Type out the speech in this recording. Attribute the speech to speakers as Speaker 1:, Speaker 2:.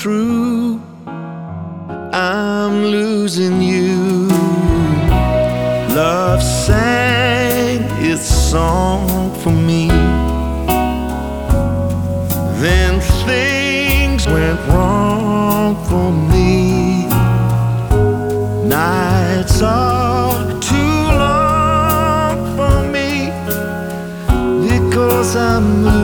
Speaker 1: through, I'm losing you. Love sang its song for me, then things went wrong for me. Nights are too long for me because I'm